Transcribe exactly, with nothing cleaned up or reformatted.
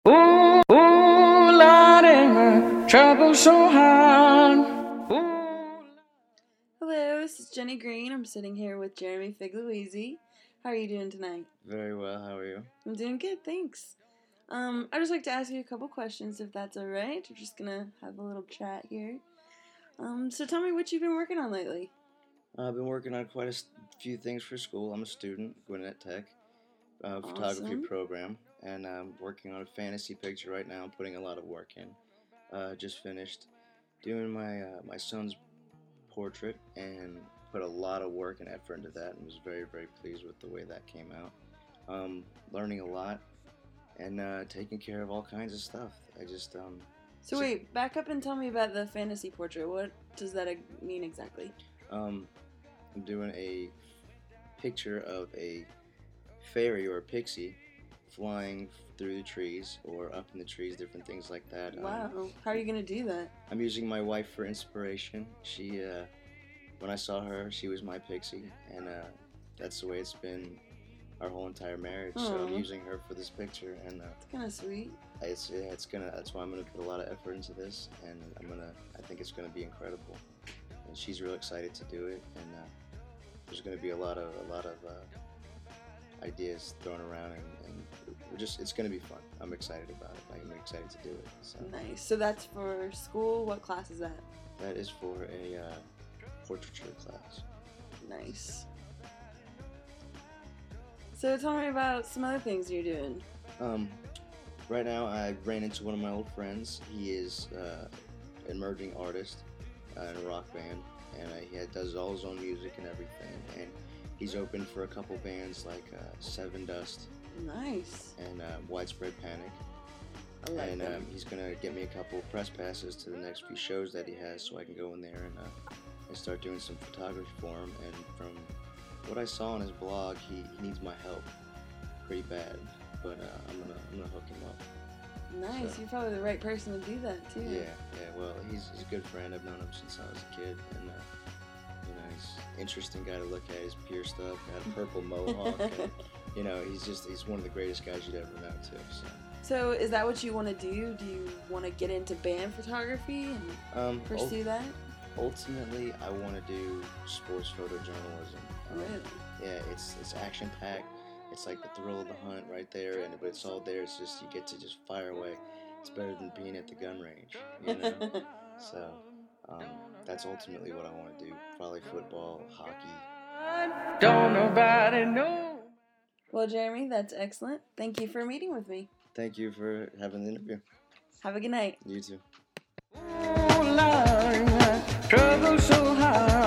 Ooh, ooh, Lordy, trouble so hard. Ooh. Hello, this is Jenny Green. I'm sitting here with Jeremy Figliuzzi. How are you doing tonight? Very well. How are you? I'm doing good, thanks. Um, I'd just like to ask you a couple questions, if that's all right. We're just gonna have a little chat here. Um, so tell me what you've been working on lately. I've been working on quite a s- few things for school. I'm a student, Gwinnett Tech, uh, photography Awesome. program, and I'm working on a fantasy picture right now. I'm putting a lot of work in. Uh, just finished doing my uh, my son's portrait and put a lot of work and effort into that, and was very very pleased with the way that came out. Um, learning a lot and uh, taking care of all kinds of stuff. I just um, So So- wait, back up and tell me about the fantasy portrait. What does that ag- mean exactly? Um, I'm doing a picture of a fairy or a pixie flying through the trees or up in the trees, different things like that. Um, Wow, how are you gonna do that? I'm using my wife for inspiration. She, uh, when I saw her, she was my pixie, and uh, that's the way it's been our whole entire marriage. So I'm Aw. using her for this picture, and uh, It's kind of sweet. it's yeah, it's gonna. That's why I'm gonna put a lot of effort into this, and I'm gonna. I think it's gonna be incredible. And she's real excited to do it, and uh, there's gonna be a lot of a lot of uh, ideas thrown around, and, and we're just it's gonna be fun. I'm excited about it. I'm excited to do it. So Nice. So that's for school. What class is that? that is for a uh, portraiture class. Nice. So tell me about some other things you're doing. Um, right now, I ran into one of my old friends. He is uh, an emerging artist uh, in a rock band, and uh, he had, does all his own music and everything. And he's open for a couple bands like uh, Seven Dust Nice. and uh, Widespread Panic. I like and that. um, he's gonna get me a couple press passes to the next few shows that he has, so I can go in there and, uh, and start doing some photography for him. And from what I saw on his blog, he, he needs my help pretty bad, but uh, I'm gonna I'm gonna hook him up. Nice. so- You're probably the right person to do that too. Yeah, yeah. Well, he's, he's a good friend. I've known him since I was a kid, and uh, you know, he's an interesting guy to look at. He's pierced up, got a purple mohawk. And, you know, he's just he's one of the greatest guys you'd ever know too. So. So is that what you want to do? Do you want to get into band photography and Um, pursue that? Ultimately, I want to do sports photojournalism. Um, Really? Yeah, it's it's action packed. It's like the thrill of the hunt right there, and but it's all there. It's just you get to just fire away. It's better than being at the gun range, you know. so um, that's ultimately what I want to do. Probably football, hockey. Don't nobody know. Well, Jeremy, that's excellent. Thank you for meeting with me. Thank you for having the interview. Have a good night. You too. Ooh, Lordy, trouble so hard.